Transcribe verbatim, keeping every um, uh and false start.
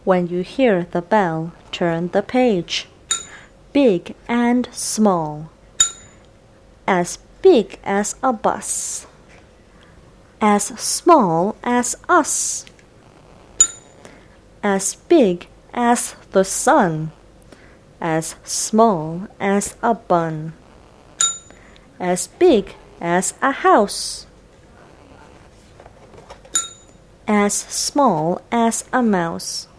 When you hear the bell, turn the page. Big and small. As big as a bus. As small as us. As big as the sun. As small as a bun. As big as a house. As small as a mouse.